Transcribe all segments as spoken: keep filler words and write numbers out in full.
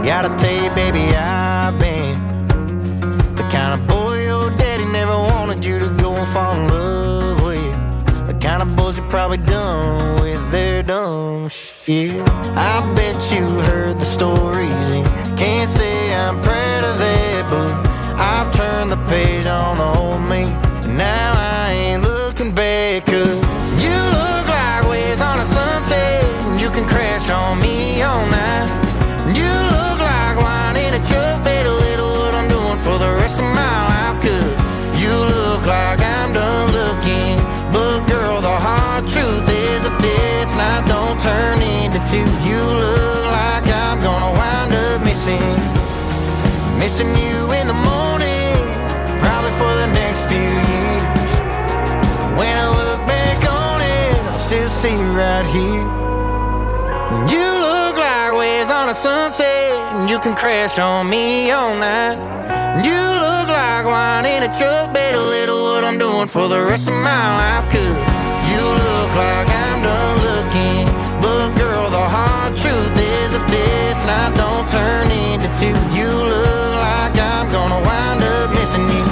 Gotta tell you, baby, I've been the kind of boy your daddy never wanted you to go and fall in love with. The kind of boys you probably done with their dumb shit. I bet you heard the stories and can't say I'm proud of that, but I've turned the page on the old me, and now I ain't looking back. Cause you look like waves on a sunset, and you can crash on me all night. You look like wine in a truck, better little what I'm doing for the rest of my life. Cause you look like I'm done looking, but girl, the hard truth is if this night don't turn into two, you look like I'm gonna wind up missing Missing you in the morning, probably for the next few years. When I look back on it, I'll still see you right here. You look like waves on a sunset, and you can crash on me all night. You look like wine in a truck, better little what I'm doing for the rest of my life. Cause you look like I'm done looking, but girl, the hard truth is if this night don't turn into two, you look like I'm gonna wind up missing you.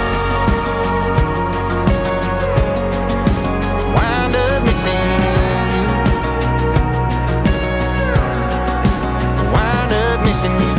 Wind up missing you. Wind up missing you.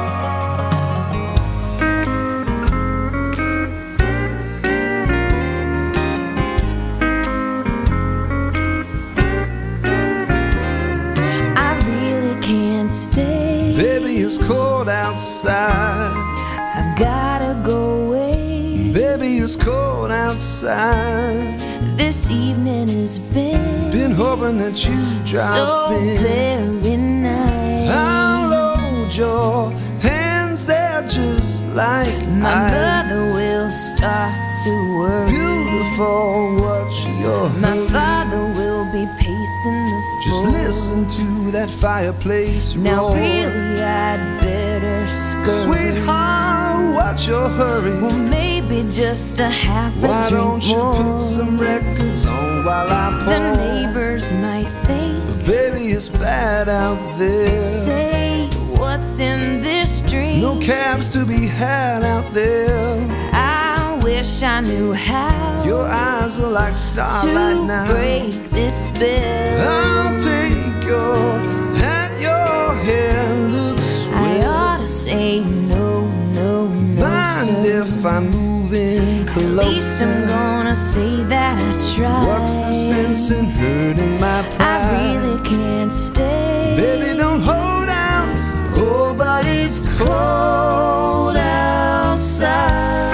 Stay. Baby, it's cold outside. I've gotta go away. Baby, it's cold outside. This evening has been Been hoping that you drop so in. very nice. I'll load your hands there just like My ice. mother will start to worry. Beautiful, what's your My hurry? father will be pacing the floor. Just listen to that fireplace Now roar. really I'd better scurry. Sweetheart, what's your hurry? Well, maybe just a half a Why drink don't you more. put some records on while I pour? The neighbors might think, But baby, it's bad out there. say, what's in this drink? No cabs to be had out there. I wish I knew how Your eyes are like starlight to now. break this spell. I'll take your hat, your hair looks I swell. ought to say no, no, no, Mind sir. if I move in closer? At least I'm gonna say that I tried. What's the sense in hurting my pride? I really can't stay. Baby, don't hold out. Oh, but it's cold outside.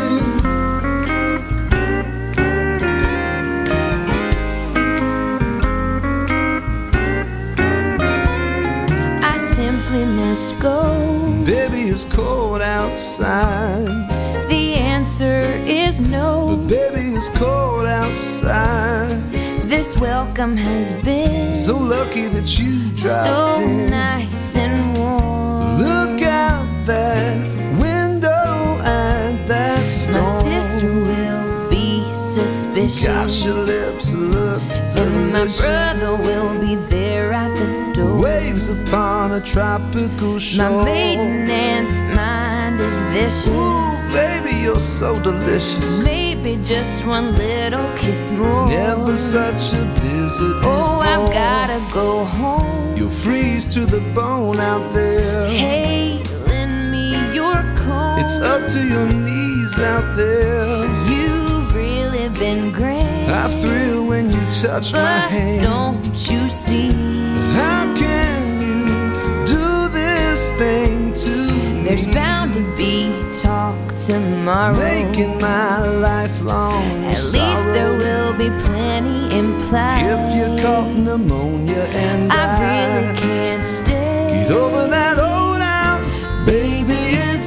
I simply must go. Baby, it's cold outside. The answer is no. But baby, it's cold outside. This welcome has been So lucky that you dropped so in. nice and warm. Look out that window at that storm. My sister will be suspicious. Gosh, your lips look And my delicious. brother will be there at the door. Waves upon a tropical shore. My maiden aunt's mind is vicious. Ooh, baby, you're so delicious. Maybe just one little kiss more. Never such a blizzard Oh, before. I've gotta go home. You'll freeze to the bone out there. Hey, lend me your coat. It's up to your knees out there. You've really been great. I thrill when you touch my But hand. don't you see? How can you do this thing to me? There's bound to be talk tomorrow. Making my lifelong At least sorrow. there will be plenty implied. If you caught pneumonia and I really died, can't stay. get over that old out, baby, it's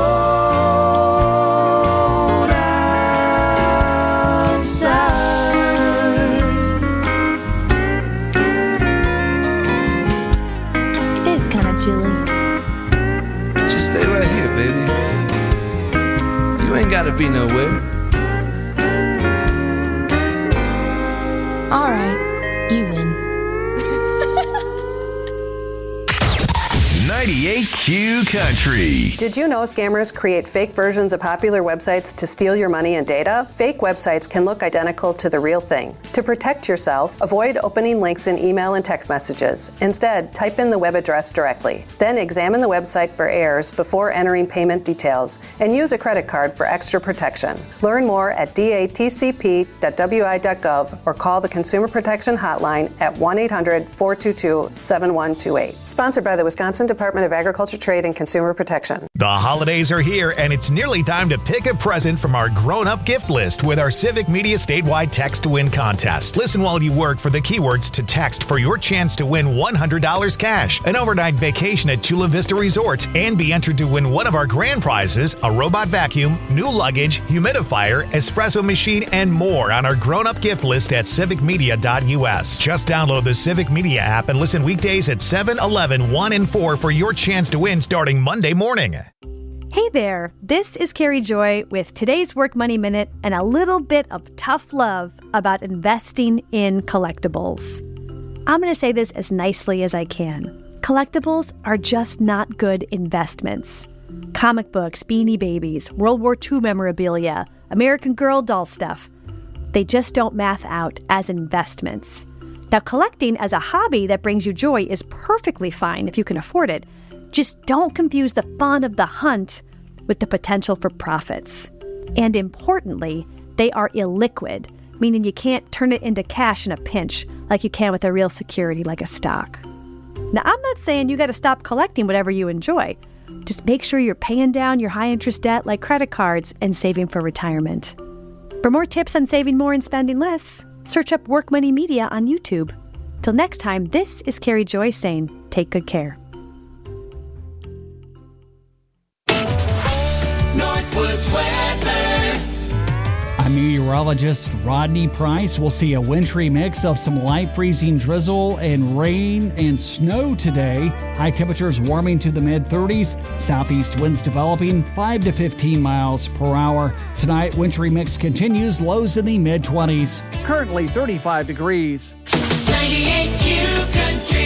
cold outside. It is kind of chilly. Just stay right here, baby. You ain't gotta be nowhere. All right, you win. ninety-eight Q Country. Did you know scammers create fake versions of popular websites to steal your money and data? Fake websites can look identical to the real thing. To protect yourself, avoid opening links in email and text messages. Instead, type in the web address directly. Then examine the website for errors before entering payment details and use a credit card for extra protection. Learn more at d a t c p dot w i dot gov or call the Consumer Protection Hotline at one eight hundred four two two seven one two eight. Sponsored by the Wisconsin Department of Agriculture, Trade, and Consumer Protection. The holidays are here, and it's nearly time to pick a present from our grown-up gift list with our Civic Media statewide Text to Win contest. Listen while you work for the keywords to text for your chance to win one hundred dollars cash, an overnight vacation at Chula Vista Resort, and be entered to win one of our grand prizes, a robot vacuum, new luggage, humidifier, espresso machine, and more on our grown-up gift list at civic media dot u s. Just download the Civic Media app and listen weekdays at seven, eleven, one, and four for your chance to win starting Monday morning. Hey there, this is Carrie Joy with today's Work Money Minute and a little bit of tough love about investing in collectibles. I'm going to say this as nicely as I can. Collectibles are just not good investments. Comic books, Beanie Babies, World War Two memorabilia, American Girl doll stuff. They just don't math out as investments. Now, collecting as a hobby that brings you joy is perfectly fine if you can afford it. Just don't confuse the fun of the hunt with the potential for profits. And importantly, they are illiquid, meaning you can't turn it into cash in a pinch like you can with a real security like a stock. Now, I'm not saying you got to stop collecting whatever you enjoy. Just make sure you're paying down your high-interest debt like credit cards and saving for retirement. For more tips on saving more and spending less, search up Work Money Media on YouTube. Till next time, this is Carrie Joy saying, take good care. Northwoods weather. I'm meteorologist Rodney Price. We'll see a wintry mix of some light freezing drizzle and rain and snow today. High temperatures warming to the mid thirties. Southeast winds developing five to fifteen miles per hour. Tonight, wintry mix continues. Lows in the mid twenties. Currently thirty-five degrees. ninety-eight Q Country.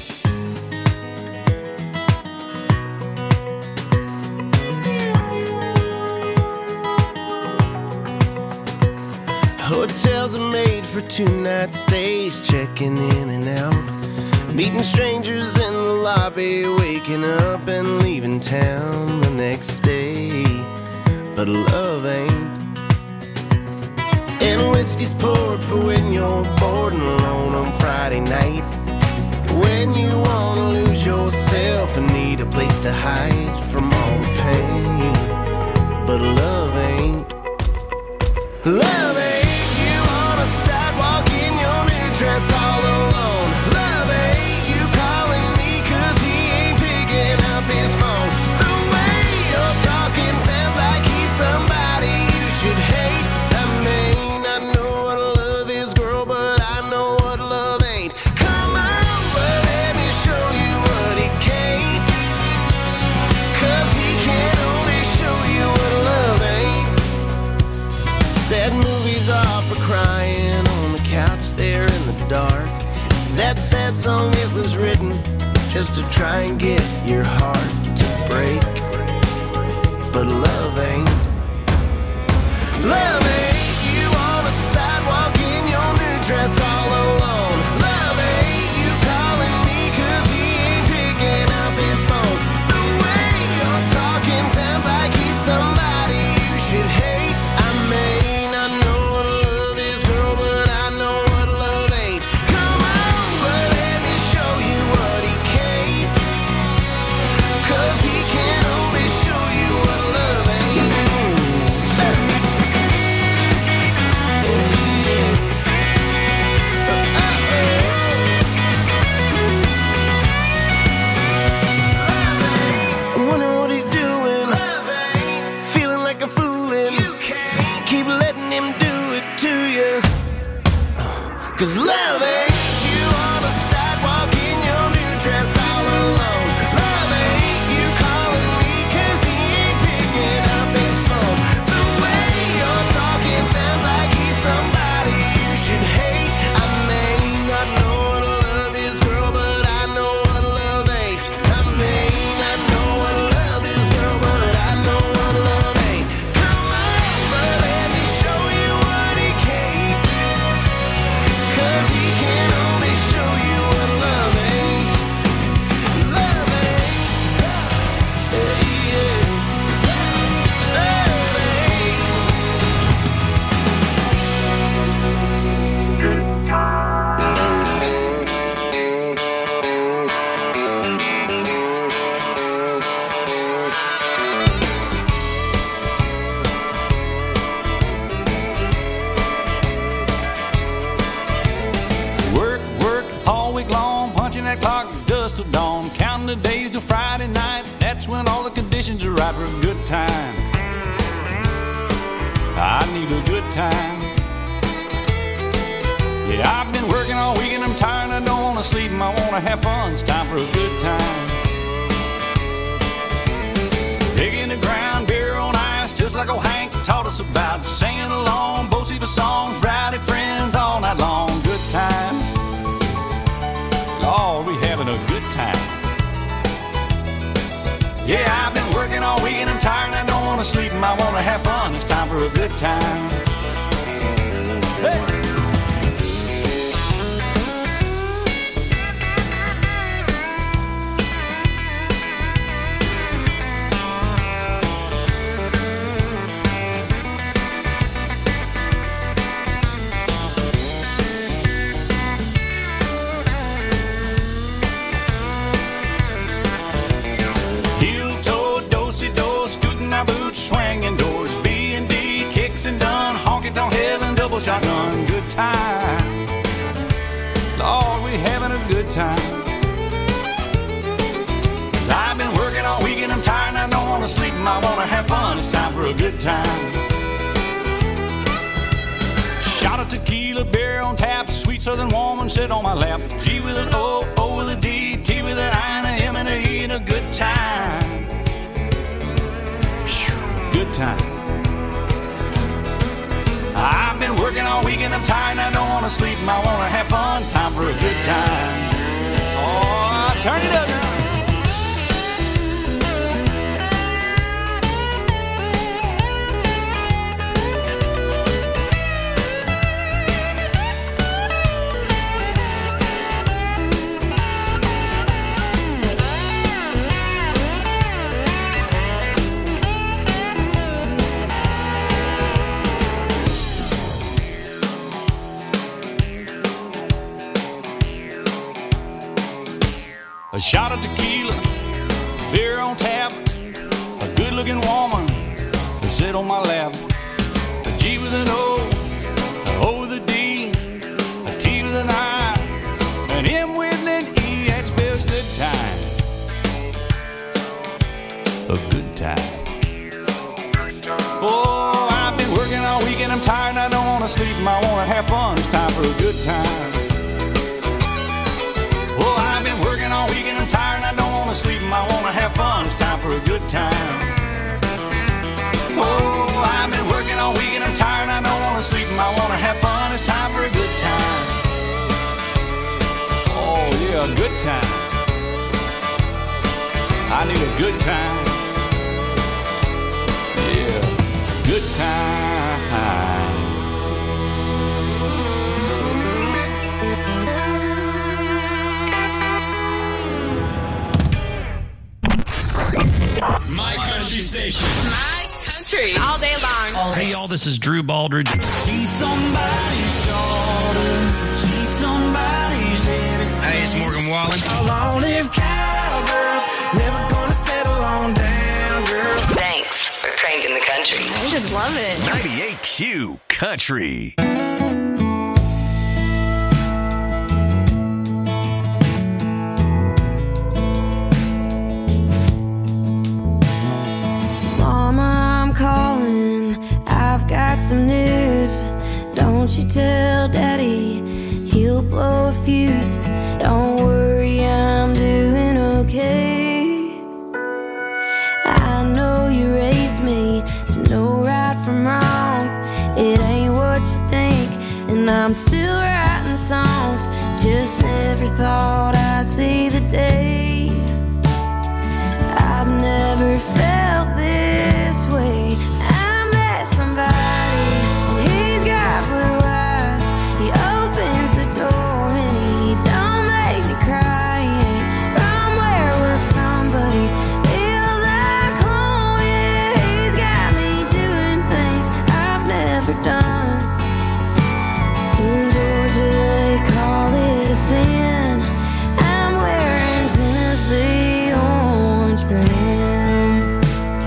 Hotels are made for two-night stays, checking in and out, meeting strangers in the lobby, waking up and leaving town the next day. But love ain't. And whiskey's poured for when you're bored and alone on Friday night, when you wanna lose yourself and need a place to hide from all the pain. But love ain't. Love ain't. Dress all alone. Love ain't you calling me cause he ain't picking up his phone. The way you're talking sounds like he's somebody you should hate. I mean, I know what love is, girl, but I know what love ain't. Come on, but let me show you what he can't, cause he can only show you what love ain't. Sad movies are for crying on the couch there in the dark. That sad song, it was written just to try and get your heart to break. But love ain't. Love ain't you on a sidewalk in your new dress all alone. Love ain't you calling me cause he ain't picking up his phone. The way you're talking sounds like he's somebody you should hate. I mean, I know what love is, girl, but I know what love ain't. Come on, but let me show you what he can't, cause he can only show you what love ain't. conditions are right for a good time. I need a good time. Yeah, I've been working all week and I'm tired. I don't want to sleep and I want to have fun. It's time for a good time. Digging the ground, beer on ice, just like old Hank taught us about. Singing along, both for songs, rowdy friends all night long. Good time. Lord, we having a good time. Yeah, I've been working all week and I'm tired. I don't want to sleep and I want to have fun. It's time for a good time. Hey! Swinging doors, B and D, kicks and done, honky tonk heaven, double shotgun, good time. Lord, we having a good time. Cause I've been working all week and I'm tired and I don't want to sleep and I want to have fun. It's time for a good time. Shot of tequila, beer on tap, sweet southern woman sit on my lap. G with an O, O with a D, T with an I and a M and a E, and a good time. Good time. I've been working all week and I'm tired and I don't want to sleep and I want to have fun. Time for a good time. Oh, turn it up now. A shot of tequila, beer on tap, a good-looking woman to sit on my lap. A G with an O, a O with a D, a T with an I, an M with an E. That spells good time. A good time. Oh, I've been working all week and I'm tired and I don't want to sleep and I want to have fun. It's time for a good time. Oh, I've been working all week and I'm tired and I don't want to sleep and I want to have fun. It's time for a good time. Oh, I've been working all week and I'm tired and I don't want to sleep and I want to have fun. It's time for a good time. Oh, yeah, a good time. I need a good time. Yeah, good time. My country station. My country. All day long. Hey, y'all, this is Drew Baldridge. She's somebody's daughter. She's somebody's everything. Hey, it's Morgan Wallen. Long live cowgirls. Never gonna settle on down, girl. Thanks for cranking the country. I just love it. ninety-eight Q Country. Got some news. Don't you tell Daddy, he'll blow a fuse. Don't worry, I'm doing okay. I know you raised me to know right from wrong. It ain't what you think, and I'm still writing songs. Just never thought I'd see the day. I've never felt this way. Somebody, and he's got blue eyes. He opens the door and he don't make me cry. He ain't from where we're from, but he feels like home. Yeah, he's got me doing things I've never done. In Georgia they call it a sin. I'm wearing Tennessee orange for him.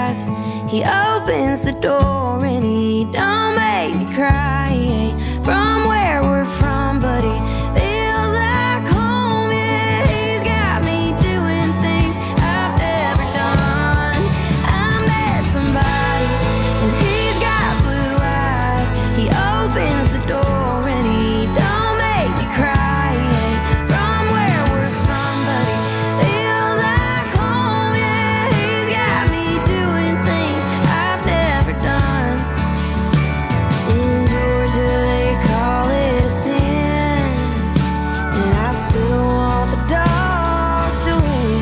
eyes. He opens the door and he don't make me cry. He ain't from where we're from, but he feels like home. Yeah, he's got me doing things I've never done. I met somebody and he's got blue eyes. He opens the door and he don't make me cry. He ain't from where we're from, but he feels like home. Yeah, he's got me doing things I've never done. In Georgia they call it a sin, and I still want the dogs to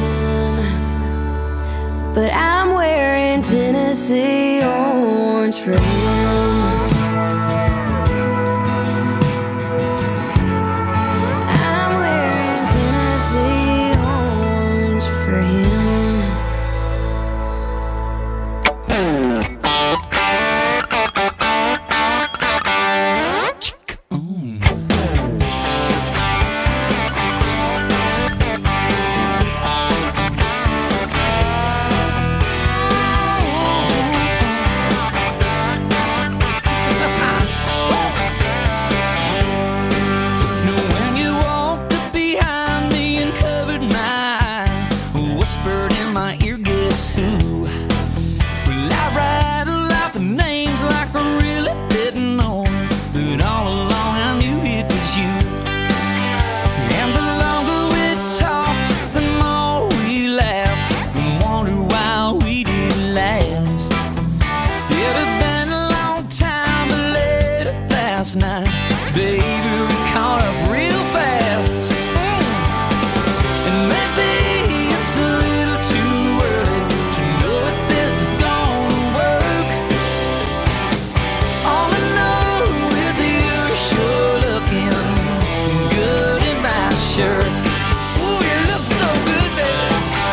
win. But I'm wearing Tennessee orange for him. I'm wearing Tennessee orange for him. When you walked up behind me and covered my eyes, whispered in my ear, guess who? Well, I rattled off the names like I really didn't know, but all along I knew it was you. And the longer we talked, the more we laughed and wondered why we didn't last. It had been a long time, but late last night, baby, we caught up real fast. And maybe it's a little too early to know if this is gonna work. All I know is you're sure looking good in my shirt. Ooh, you look so good, baby.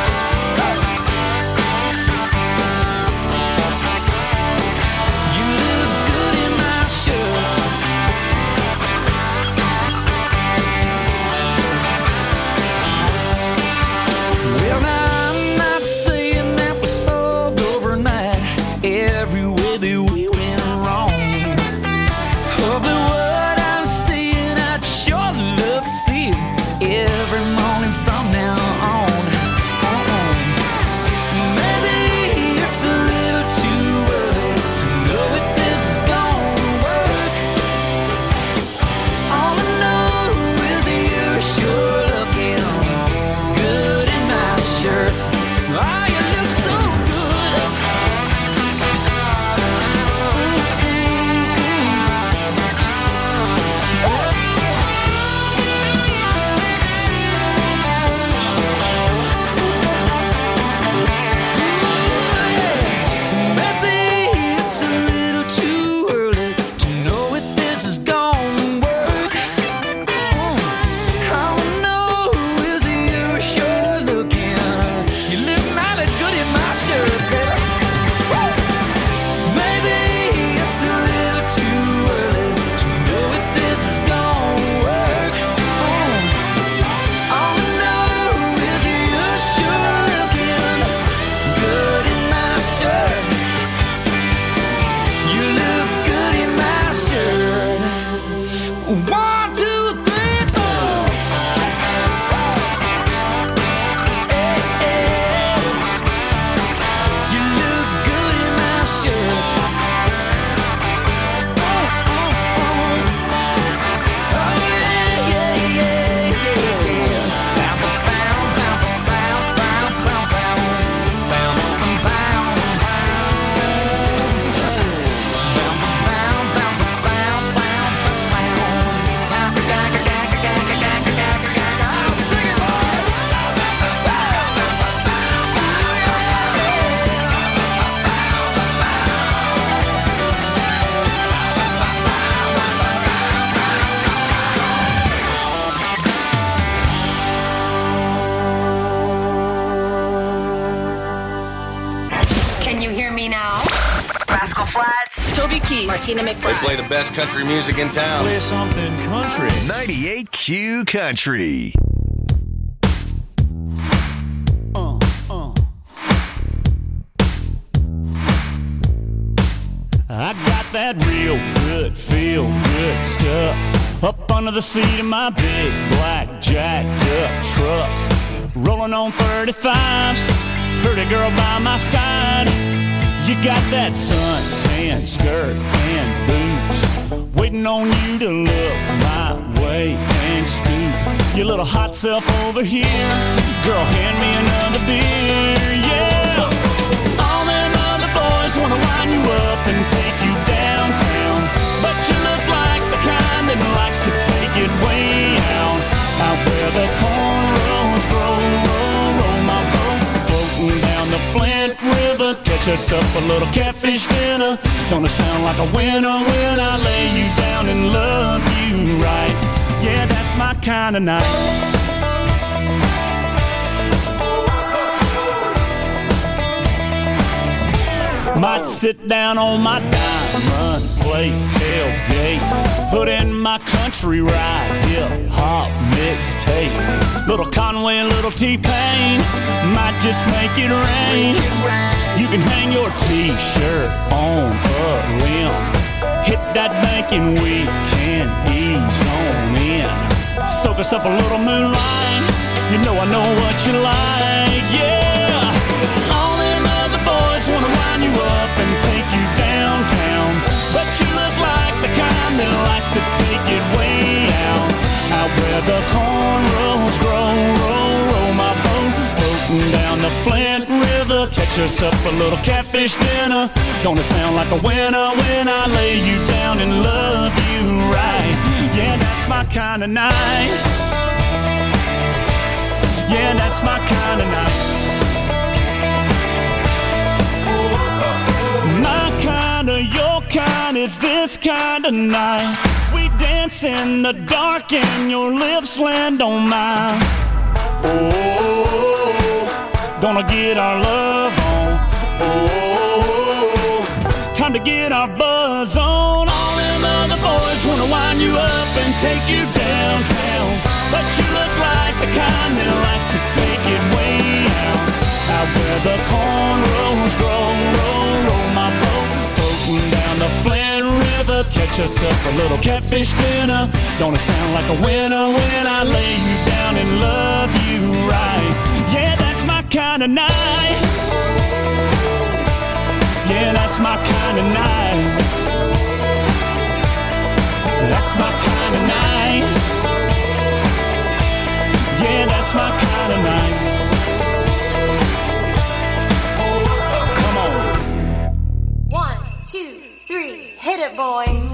You look good in my shirt. Well, now I'm not saying that we solved overnight every way that we went wrong. Oh, but what I'm seeing, I'd sure love to see it every morning from now on. Uh-uh. Maybe it's a little too early to know if this is gonna work. All I know is you're sure looking good in my shirt. Oh, you look so good. Maybe it's a little too early to know if this is gonna work. All I know is you're sure looking. You look mighty good in my shirt, baby. Maybe it's a little too early to know if this is gonna work. All I know is you're sure looking good in my shirt. You look good in my shirt. One, two, three, four. Hey, hey. You look good in my shirt. Oh, oh, oh. Oh, yeah, yeah, yeah, yeah, yeah. Bow, bow, bow, bow, bow, bow, bow. Bow, bow, bow, Can you hear me now? Rascal Flatts, Toby Keith, Martina They McBride. play the best country music in town. Play something country. ninety-eight Q Country. Uh, uh. I got that real good, feel good stuff up under the seat of my big black jacked up truck. Rolling on thirty-fives, pretty girl by my side. You got that suntan skirt and boots, waiting on you to look my way and scoop your little hot self over here. Girl, hand me another beer, yeah. All them other boys wanna line you up and take you downtown, but you look like the kind that likes to take it way out, out where the cornrows grow, roll, roll my boat, floating down the Flint River. Catch us up a little catfish dinner. Gonna sound like a winner when I lay you down and love you right. Yeah, that's my kind of night. Might sit down on my diamond plate tailgate, put in my country ride, hip hop mixtape. Little Conway and little T-Pain, might just make it rain. You can hang your t-shirt on a limb, hit that bank and we can ease on in. Soak us up a little moonlight, you know I know what you like, yeah. All them other boys wanna line you up and take you downtown, but you look like the kind that likes to take it way out, out where the cornrows grow, roll, roll my boat, floating down the Flint River. Catch us up a little catfish dinner. Gonna sound like a winner when I lay you down and love you right. Yeah, that's my kind of night. Yeah, that's my kind of night. My kind of, your kind is this kind of night. We dance in the dark and your lips land on mine. Oh, gonna get our love on. Oh, time to get our buzz on. All them other boys wanna wind you up and take you downtown, but you look like the kind that likes to take it way out, out where the cornrows grow, roll, roll my boat, floating down the Flint River. Catch us up a little catfish dinner. Gonna sound like a winner when I lay you down and love you right. Yeah, that's my kind of night. Yeah, that's my kind of night. That's my kind of night. Yeah, that's my kind of night. Come on. One, two, three, hit it, boys.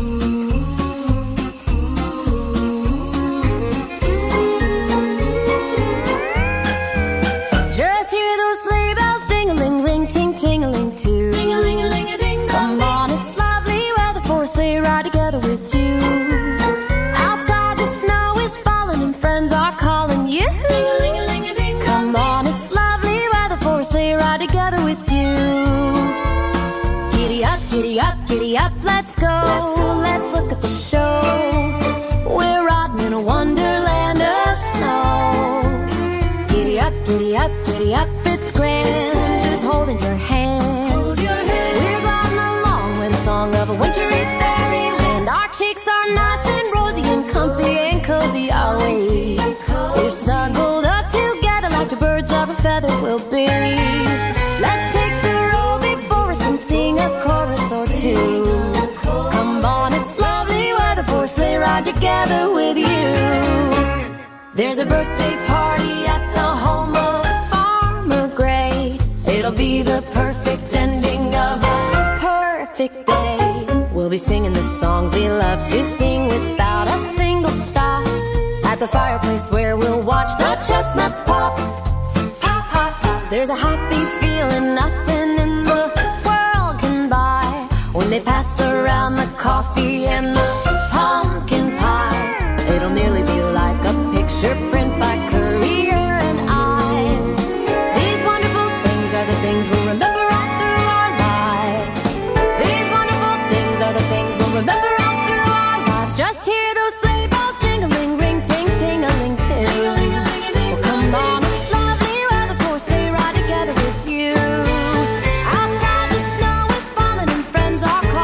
Just hear those sleigh bells jingling, ring, ting, tingling too. Ring-a-ling-a-ling-a-ding. Come on, it's lovely weather for a sleigh ride together with you. Outside the snow is falling and friends are calling you. Ring-a-ling-a-ling-a-ding. Come on, it's lovely weather for a sleigh ride together with you. Giddy up, giddy up, giddy up, let's go. Let's go. Let's look at the show. We're riding in a wonderland of snow. Giddy up, giddy up, giddy up, it's grand. It's grand. Just holding your hand. Hold your hand. We're gliding along with a song of a wintry fairyland. Our cheeks are nice and rosy and comfy and cozy, are we? We're snuggled up together like the birds of a feather will be. Let's take the road before us and sing a chorus or two. Come on, it's lovely weather for a sleigh ride together with you. There's a birthday party at the home of Farmer Gray. It'll be the perfect ending of a perfect day. We'll be singing the songs we love to sing without a single stop, at the fireplace where we'll watch the chestnuts pop. Pop, pop, pop. There's a happy feeling nothing in the world can buy when they pass around the coffee and the pumpkin pie. It'll nearly be like a picture print by Currier and Ives. These wonderful things are the things we'll remember all through our lives. These wonderful things are the things we'll remember all through our lives. Just hear those sleigh bells jingling, ring, ting, ting-a-ling, too. Well, come on, it's lovely weather for a sleigh ride together with you. Outside the snow is falling and friends are calling.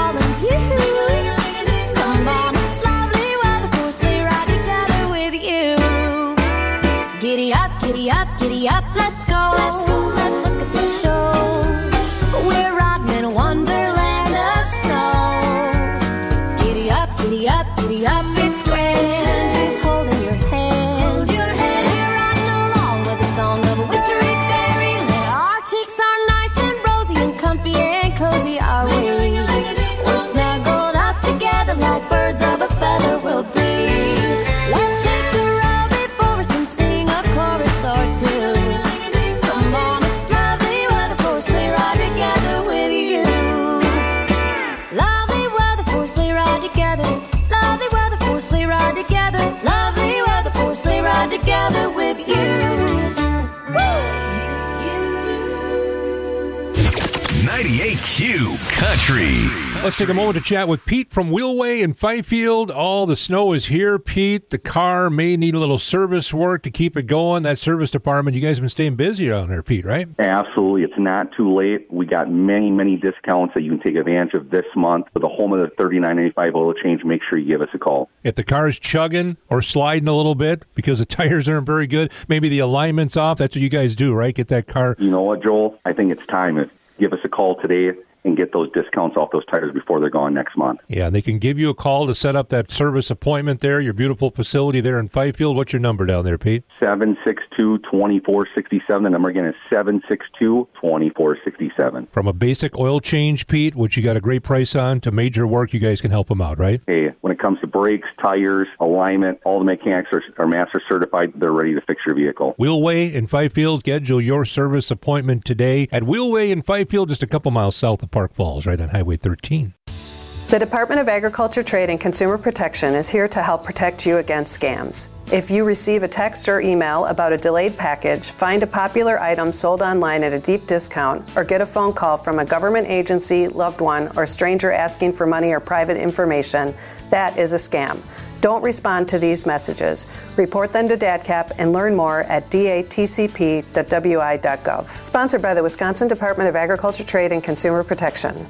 ninety-eight Q Country. Let's take a moment to chat with Pete from Wheelway in Fifield. All the snow is here, Pete. The car may need a little service work to keep it going. That service department, you guys have been staying busy around there, Pete, right? Absolutely. It's not too late. We got many, many discounts that you can take advantage of this month. For the home of the thirty-nine ninety-five oil change, make sure you give us a call. If the car is chugging or sliding a little bit because the tires aren't very good, maybe the alignment's off, that's what you guys do, right? Get that car. You know what, Joel? I think it's time. Give us a call today and get those discounts off those tires before they're gone next month. Yeah, they can give you a call to set up that service appointment there, your beautiful facility there in Fifield. What's your number down there, Pete? seven six two, two four six seven. The number again is seven six two, two four six seven. From a basic oil change, Pete, which you got a great price on, to major work, you guys can help them out, right? Hey, when it comes to brakes, tires, alignment, all the mechanics are, are master certified. They're ready to fix your vehicle. Wheelway in Fifield. Schedule your service appointment today at Wheelway in Fifield, just a couple miles south of Park Falls, right on Highway thirteen. The Department of Agriculture, Trade, and Consumer Protection is here to help protect you against scams. If you receive a text or email about a delayed package, find a popular item sold online at a deep discount, or get a phone call from a government agency, loved one, or stranger asking for money or private information, that is a scam. Don't respond to these messages. Report them to DADCAP and learn more at d a t c p dot w i dot gov. Sponsored by the Wisconsin Department of Agriculture, Trade, and Consumer Protection.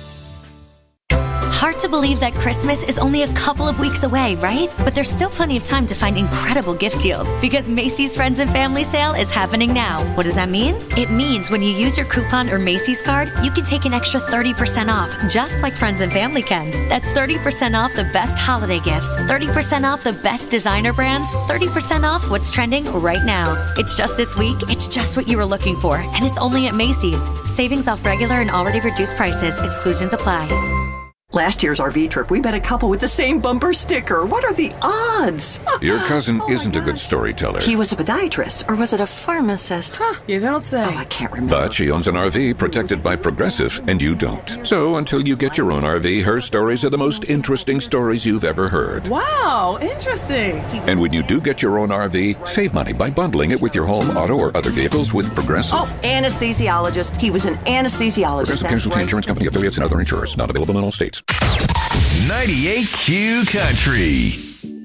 Hard to believe that Christmas is only a couple of weeks away, right? But there's still plenty of time to find incredible gift deals because Macy's Friends and Family Sale is happening now. What does that mean? It means when you use your coupon or Macy's card, you can take an extra thirty percent off, just like Friends and Family can. That's thirty percent off the best holiday gifts, thirty percent off the best designer brands, thirty percent off what's trending right now. It's just this week, it's just what you were looking for, and it's only at Macy's. Savings off regular and already reduced prices. Exclusions apply. Last year's R V trip, we met a couple with the same bumper sticker. What are the odds? Your cousin oh isn't a good storyteller. He was a podiatrist, or was it a pharmacist? Huh, you don't say. Oh, I can't remember. But she owns an R V protected by Progressive, and you don't. So until you get your own R V, her stories are the most interesting stories you've ever heard. Wow, interesting. And when you do get your own R V, save money by bundling it with your home, auto, or other vehicles with Progressive. Oh, anesthesiologist. He was an anesthesiologist. Progressive Casualty right. Insurance Company affiliates and other insurers. Not available in all states. ninety-eight Q Country.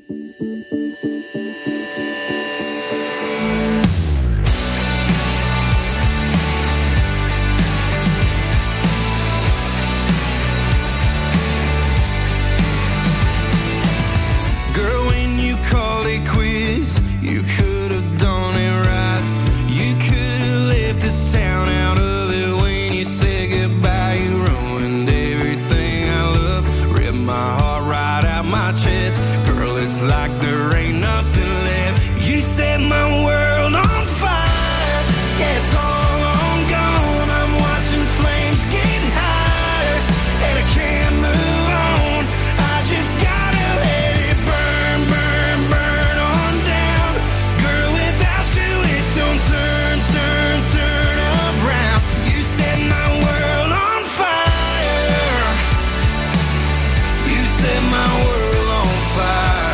Girl, when you called it quits, you could have done it right. You could have left this town out of it when you said goodbye. You ruined everything I love, ripped my heart right out my chest. Girl, it's like there ain't nothing left. You set my world on fire. Yeah, it's all on gone. I'm watching flames get higher, and I can't move on. I just gotta let it burn, burn, burn on down. Girl, without you it don't turn, turn, turn around. You set my world on fire. You set my world on fire.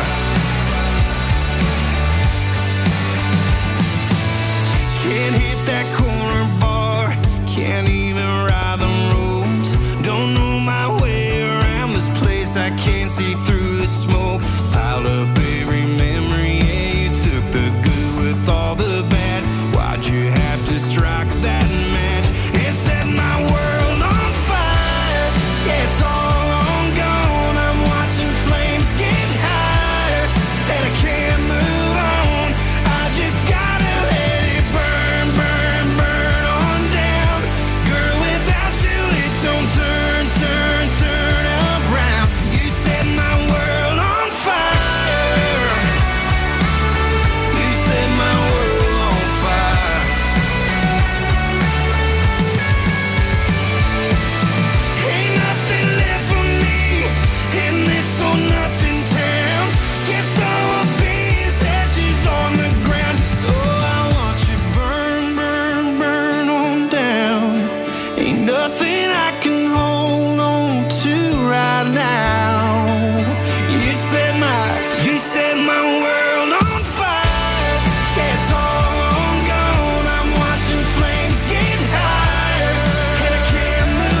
Can't hit that corner bar, can't even ride the roads. Don't know my way around this place, I can't see through the smoke. Piled up every memory, yeah, you took the good with all the bad. Why'd you have to strike that match and set my world on fire? Yeah, it's all on gone. I'm watching flames get higher, and I can't move on. I just gotta let it burn, burn, burn on down. Girl, without you it don't turn, turn, turn around. You set my world on fire. You set my world on fire. Ain't nothing left for me in this or nothing town. Guess all I'll be is ashes on the ground. So I want you burn, burn, burn on down. Ain't nothing I can hold on to right now. You set my, you set my world on fire. Yeah, it's all on gone. I'm watching flames get higher, and I can't move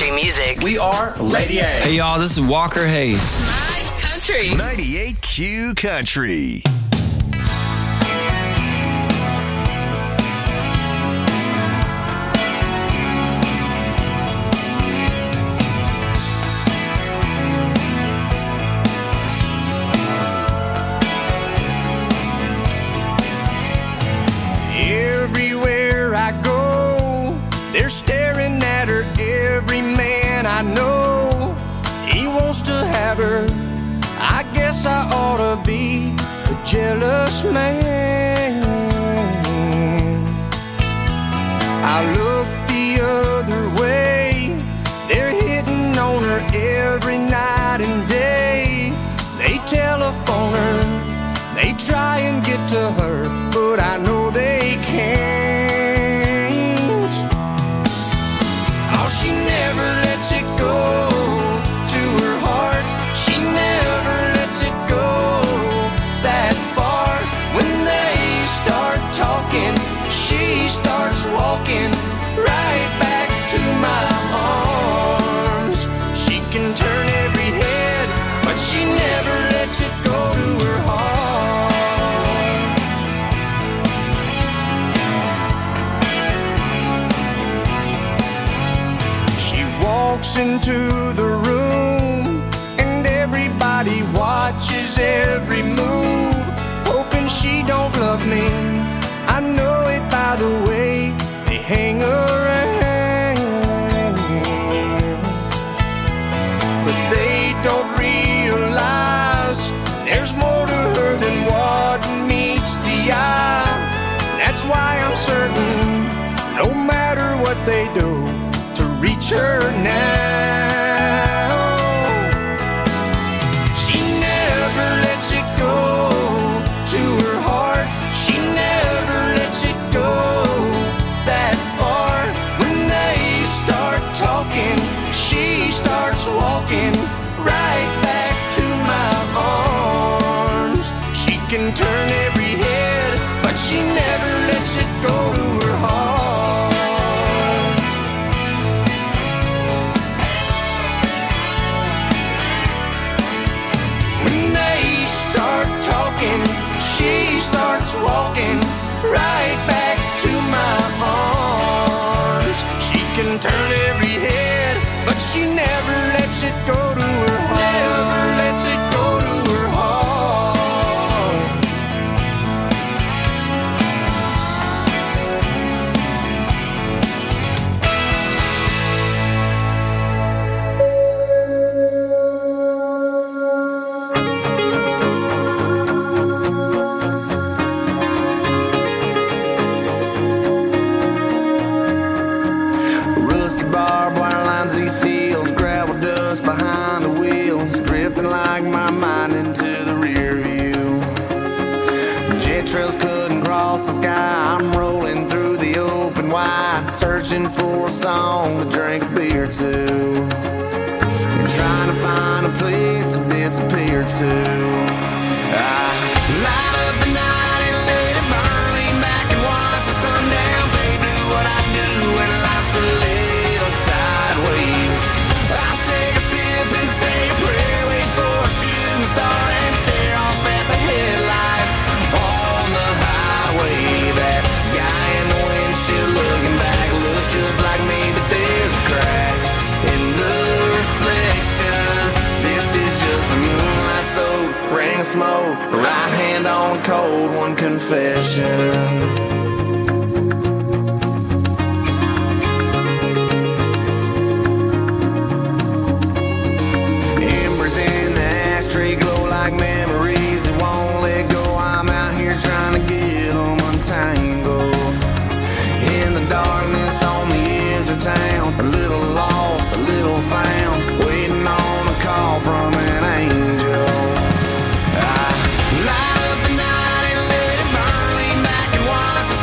country music. We are Lady A. Hey, y'all, this is Walker Hayes. Country. ninety-eight Q Country. Everywhere I go, they're staring at her. Every man I know, he wants to have her. I guess I ought to be a jealous man. I look the other way, they're hitting on her every night and day. They telephone her, they try and get to her, but I know they can't. Oh, she never lets it go to her heart. She never lets it go that far. When they start talking, she starts walking right back to my arms. She can turn every head, but she never lets it go to her heart. She walks into the room and everybody watches every move, hoping she don't love me. I know it by the way they hang around, but they don't realize there's more to her than what meets the eye. That's why I'm certain, no matter what they do, to reach her now. She never lets it go to her heart. She never lets it go that far. When they start talking, she starts walking right back to my arms. She can turn every head, but she never lets it go to her heart. When they start talking, she starts walking right back to my arms. She can turn every head, but she never lets it go to her heart. Never lets it go to her heart. Rusty barbed wire lines these fields, gravel dust behind the wheels, drifting like my mind into the rear view. Jet trails couldn't cross the sky, I'm rolling through the open wide, searching for a song to drink a beer to, and trying to find a place to disappear to. I light up the night and let it burn, lean back and watch the sundown fade, do what I do when life's a little sideways. I take a sip and say a prayer, wait for a shooting star and stare off at the headlights on the highway. That guy in the windshield looking back looks just like me, but there's a crack in the reflection. This is just a moonlight soaked ring of smoke, right hand on a cold one confession. Embers in the ashtray glow like memories that won't let go. I'm out here trying to get them untangled. In the darkness on the edge of town, a little lost, a little found, waiting on a call from an angel. I light up the night and let it burn, lean back and watch the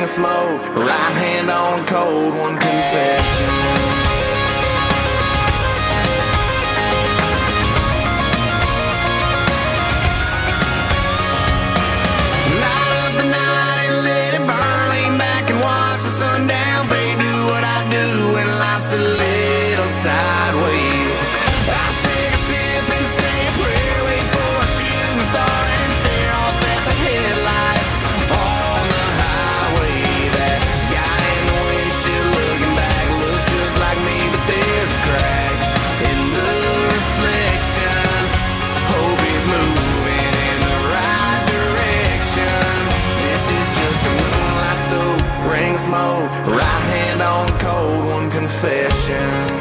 of smoke, right hand on cold, one confession. Sundown, they do what I do when life's a little sideways. I take a sip and say a prayer, wait for a shooting star and stare off at the headlights on the highway. That guy in the windshield looking back looks just like me, but there's a crack in the reflection. Hope he's moving in the right direction. This is just a moonlight soak, ring smoke, right hand on cold, one confession.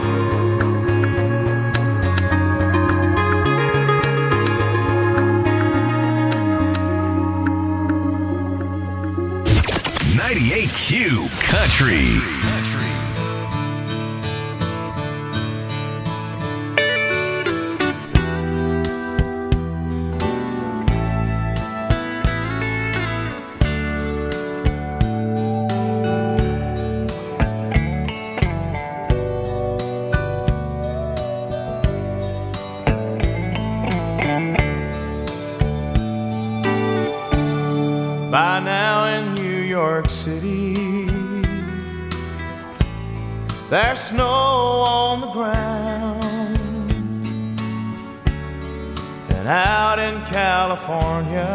ninety-eight Q Country. By now in New York City, there's snow on the ground, and out in California,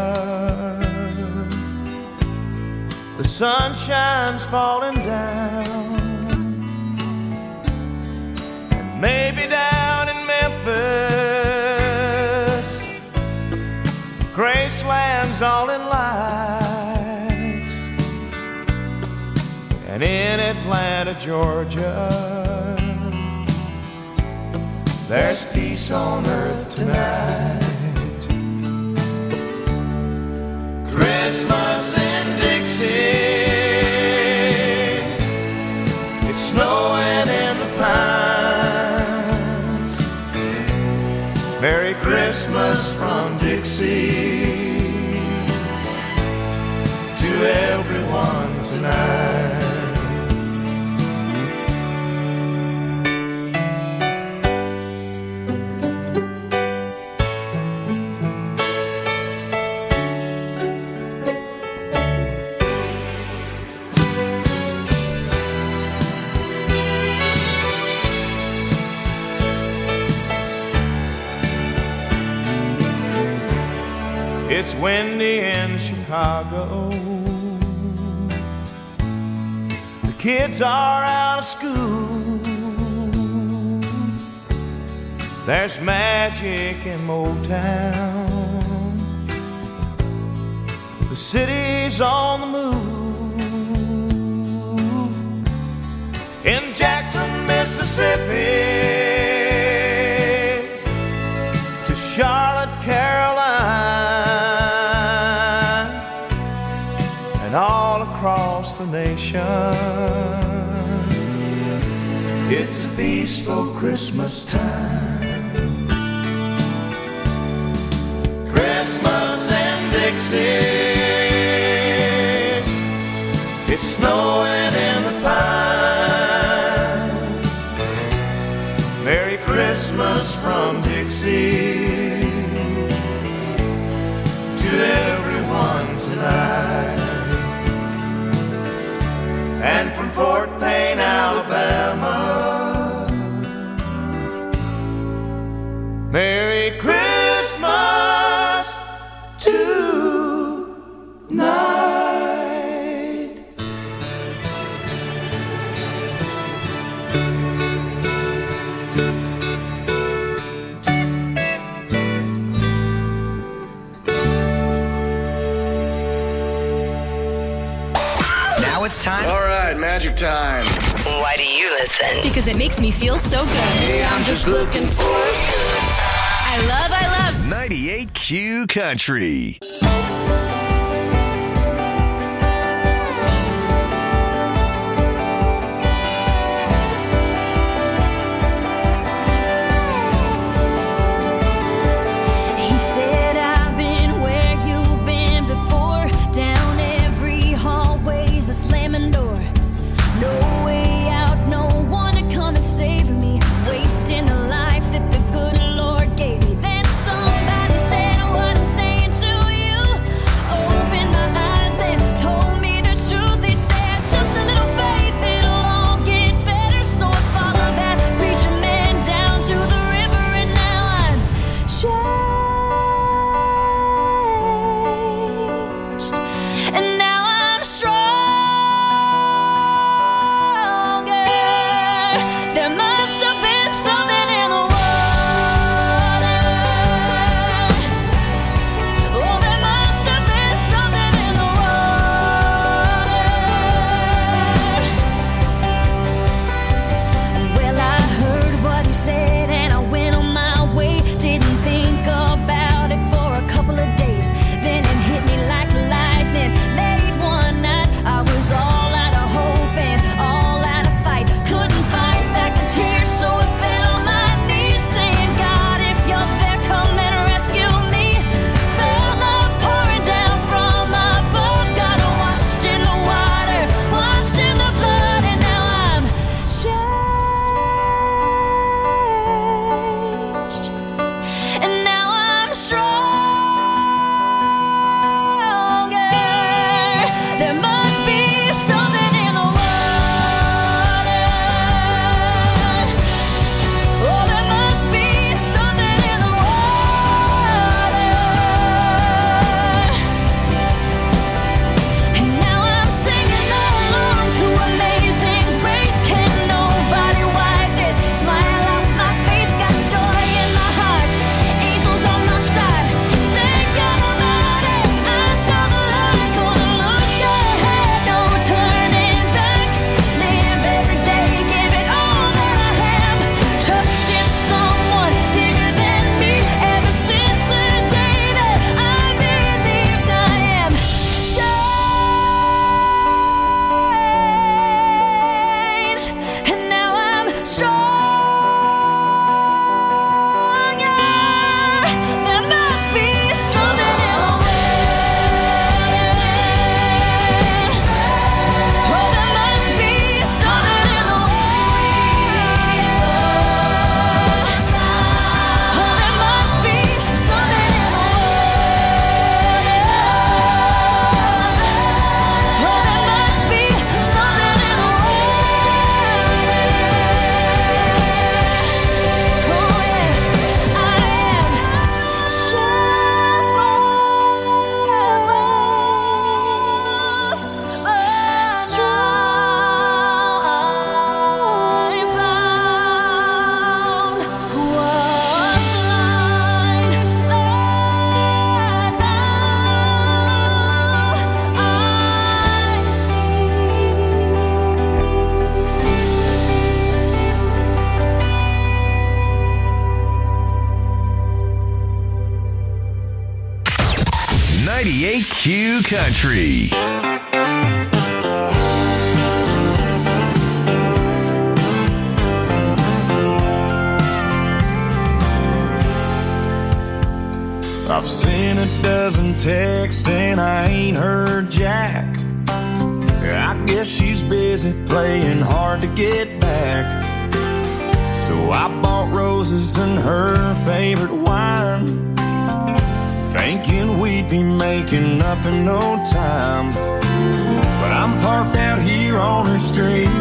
the sunshine's falling down, and maybe down in Memphis, Graceland's all in lights. And in Atlanta, Georgia, there's peace on earth tonight. Christmas in Dixie, it's snowing in the pines. Merry Christmas from Dixie to everyone tonight. It's windy in Chicago. The kids are out of school. There's magic in Motown. The city's on the move. In Jackson, Mississippi, to Charlotte, Carolina, and all across the nation, it's a peaceful Christmas time. Christmas in Dixie, it's snowing in the pines. Merry Christmas from Dixie to everyone tonight. And from Fort Payne, Alabama, Merry Christmas tonight. Now it's time. All right, magic time. Why do you listen? Because it makes me feel so good. Hey, I'm just looking for a good time. I love, I love ninety-eight Q Country. He said, I've been where you've been before, down every hallways Q Country. I've sent a dozen texts and I ain't heard Jack. I guess she's busy playing hard to get back. So I bought roses and her favorite wine, thinking we'd be making up in no time. But I'm parked out here on her street.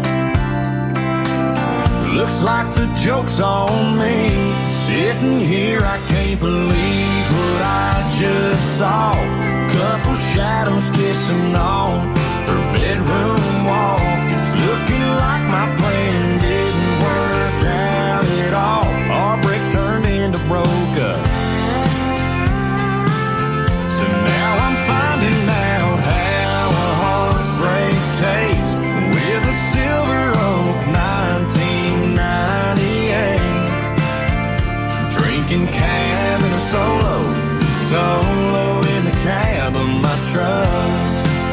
Looks like the joke's on me. Sitting here, I can't believe what I just saw. Couple shadows kissing on her bedroom wall. It's looking like my plan didn't work out at all. Our break turned into broke up. So now I'm finding out how a heartbreak tastes with a Silver Oak nineteen ninety-eight. Drinking cab in a solo, solo in the cab of my truck.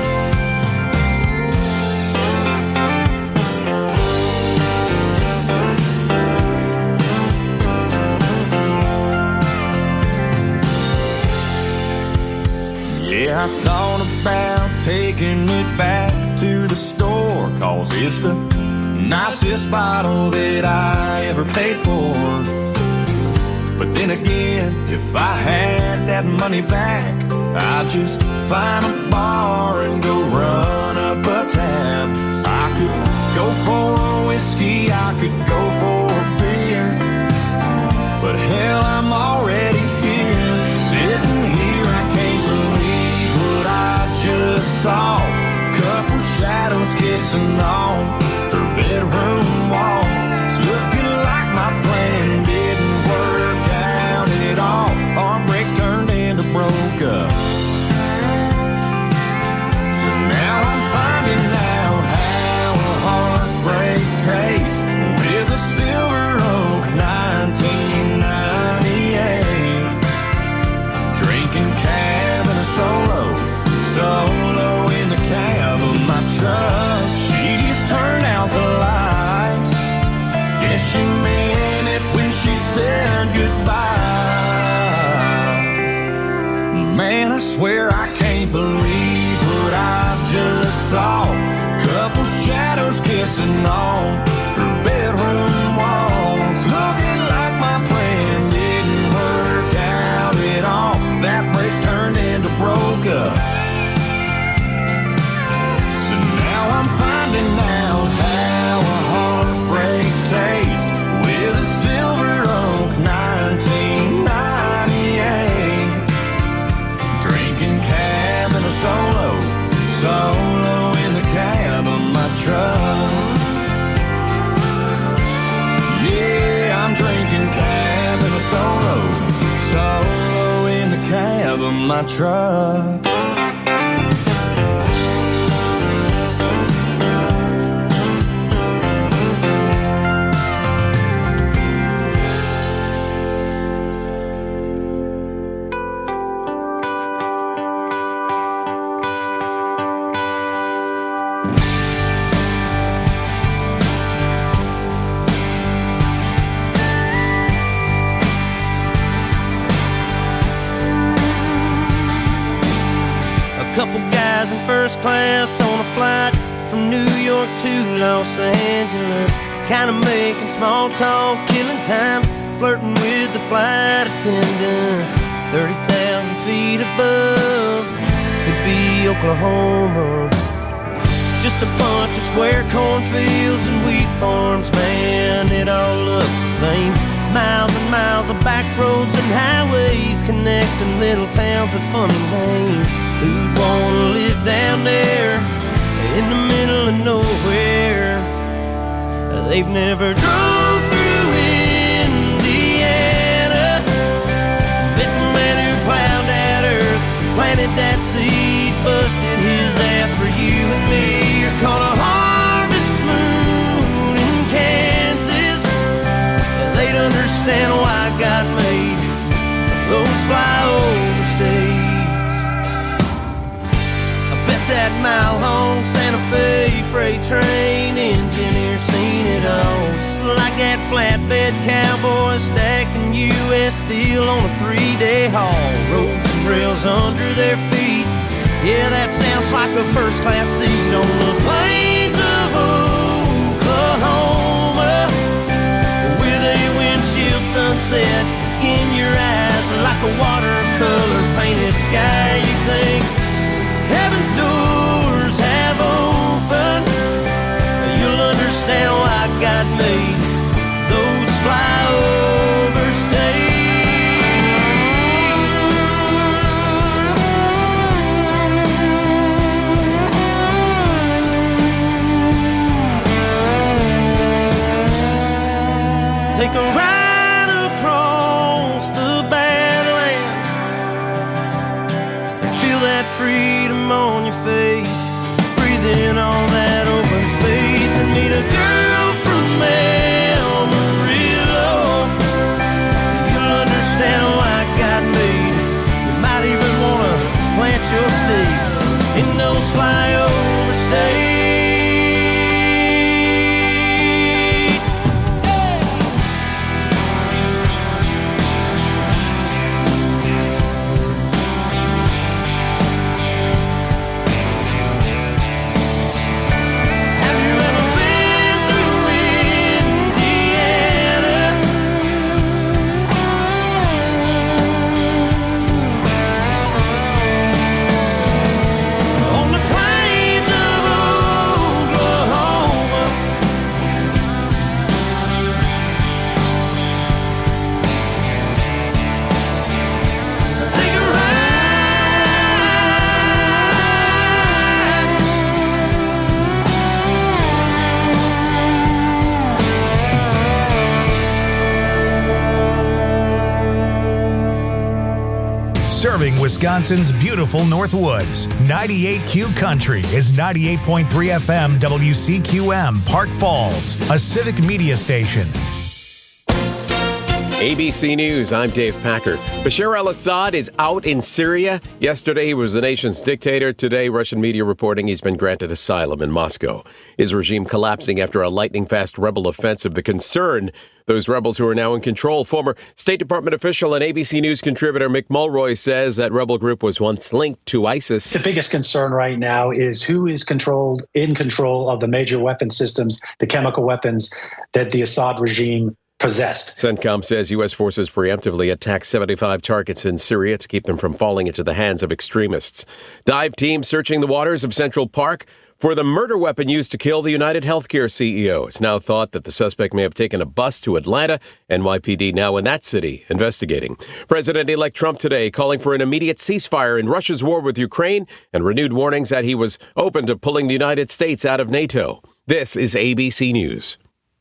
Yeah, I thought about taking it back to the store, 'cause it's the nicest bottle that I ever paid for. But then again, if I had that money back, I'd just find a bar and go run up a tab. I could go for a whiskey, I could go for a beer, but hell, I'm already here. Sitting here, I can't believe what I just saw. Couple shadows kissing on her bedroom wall. It's looking like my plan didn't work out at all. Our break turned into broke up. So now I'm finding out how a heartbreak tastes with a Silver Oak nineteen ninety-eight. Drinking cab in a solo, solo in the cab of my truck. She just turned out the lights. Guess she meant it when she said goodbye. Man, I swear I can't believe what I just saw. Couple shadows kissing on her bedroom walls. Looking like my plan didn't work out at all. That break turned into broke up. So now I'm finding out how a heartbreak tastes with a Silver Oak nineteen ninety-eight. Drinking cab in a solo, solo in the cab of my truck. Yeah, I'm drinking cab in a solo, solo in the cab of my truck. Couple guys in first class on a flight from New York to Los Angeles, kind of making small talk, killing time, flirting with the flight attendants. thirty thousand feet above could be Oklahoma. Just a bunch of square cornfields and wheat farms, man, it all looks the same. Miles and miles of back roads and highways connecting little towns with funny names. Who'd wanna live down there in the middle of nowhere? They've never drove through Indiana, met the man who plowed that earth, planted that seed, busted his ass for you and me. You're caught a harvest moon in Kansas. They'd understand why God made those flyover states. rides that mile-long Santa Fe freight train. Engineer seen it all, just like that flatbed cowboy stacking U S steel on a three-day haul. Roads and rails under their feet. Yeah, that sounds like a first-class seat on the plains of Oklahoma, with a windshield sunset in your eyes like a watercolor painted sky. You think heaven's doors have opened, you'll understand why God made those flyover states. Take a ride across the Badlands and feel that freedom on your face. Breathe in all that open space and meet a girl from Amarillo. You'll understand why God made. You might even want to plant your stakes in those flyover states. Serving Wisconsin's beautiful Northwoods. ninety-eight Q Country is ninety-eight point three F M W C Q M, Park Falls, a civic media station. A B C News, I'm Dave Packard. Bashar al-Assad is out in Syria. Yesterday, he was the nation's dictator. Today, Russian media reporting he's been granted asylum in Moscow. His regime collapsing after a lightning-fast rebel offensive. The concern, those rebels who are now in control. Former State Department official and A B C News contributor Mick Mulroy says that rebel group was once linked to ISIS. The biggest concern right now is who is controlled in control of the major weapon systems, the chemical weapons that the Assad regime possessed. CENTCOM says U S forces preemptively attacked seventy-five targets in Syria to keep them from falling into the hands of extremists. Dive team searching the waters of Central Park for the murder weapon used to kill the United Healthcare C E O. It's now thought that the suspect may have taken a bus to Atlanta. N Y P D now in that city investigating. President-elect Trump today calling for an immediate ceasefire in Russia's war with Ukraine and renewed warnings that he was open to pulling the United States out of NATO. This is A B C News.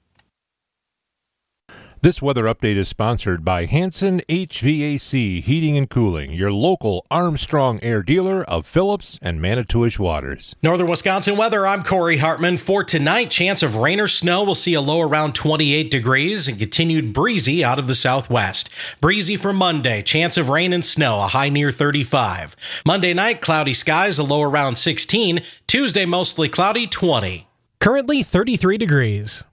This weather update is sponsored by Hanson H V A C Heating and Cooling, your local Armstrong Air dealer of Phillips and Manitowish Waters. Northern Wisconsin weather, I'm Corey Hartman. For tonight, chance of rain or snow. We'll see a low around twenty-eight degrees and continued breezy out of the southwest. Breezy for Monday, chance of rain and snow, a high near thirty-five. Monday night, cloudy skies, a low around sixteen. Tuesday, mostly cloudy, twenty. Currently thirty-three degrees.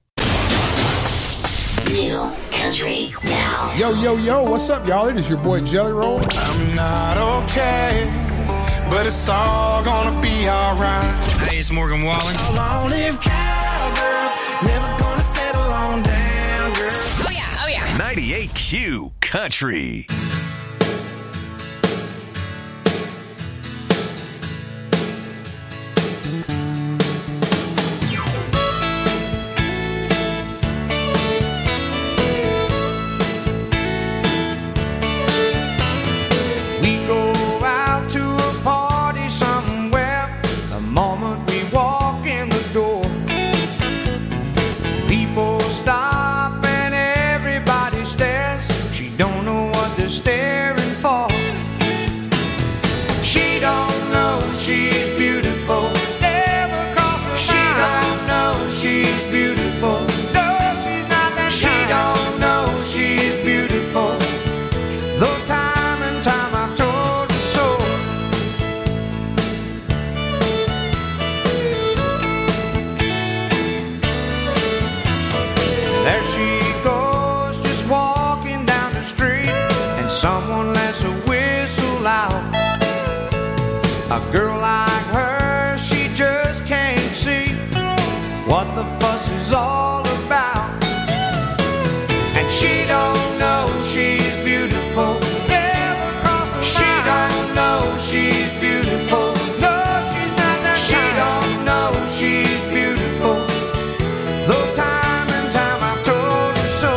New Country Now. Yo, yo, yo, what's up, y'all? It is your boy Jelly Roll. I'm not okay, but it's all gonna be alright. Hey, it's Morgan Wallen. Long-lived cowgirls, never gonna settle on down, girl. Oh yeah, oh yeah. ninety-eight Q Country. Stay Girl like her, she just can't see what the fuss is all about. And she don't know she's beautiful. Never crossed her She mind. Don't know she's beautiful. No, she's not that She kind. Don't know she's beautiful. Though time and time I've told her so.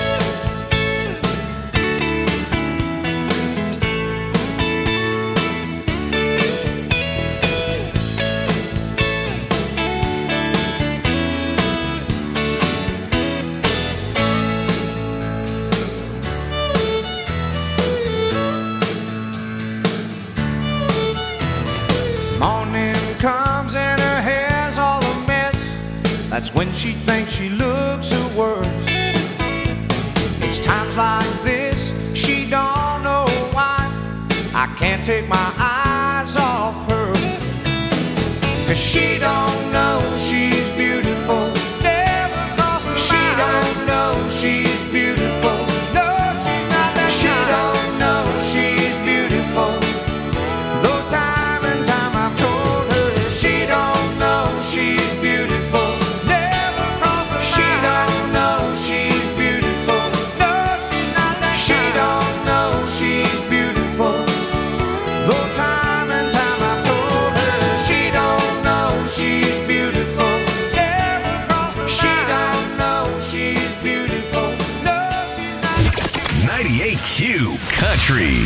Morning comes and her hair's all a mess. That's when she thinks she looks her worst. It's times like this she don't know why I can't take my eyes off her. Cause she don't know she's beautiful. Never crossed her She mind. Don't know she's beautiful. No, she's not that She kind. Don't know she's beautiful. Though time and time I've told her she don't know she's beautiful. Never crossed her She mind. Don't know she's beautiful. No, she's not that She kind. Don't know she's beautiful. Though time and time I've told her she don't know she's beautiful. Never crossed her She mind. Don't know she's beautiful. No, she's not. ninety-eight Q Country.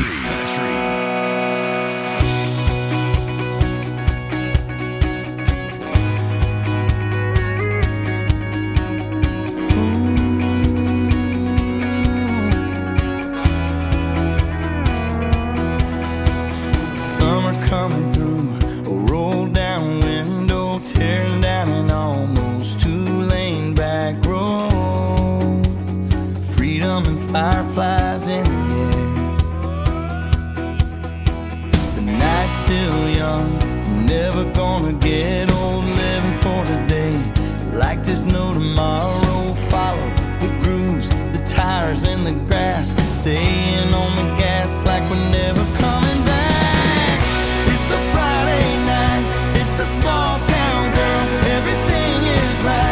Summer coming through, a roll down window, tearing down an almost two-lane back road. Freedom and fireflies in the air. The night's still young, never gonna get old. Living for today, like there's no tomorrow. Follow the grooves, the tires, and the grass. Staying on the gas like we're never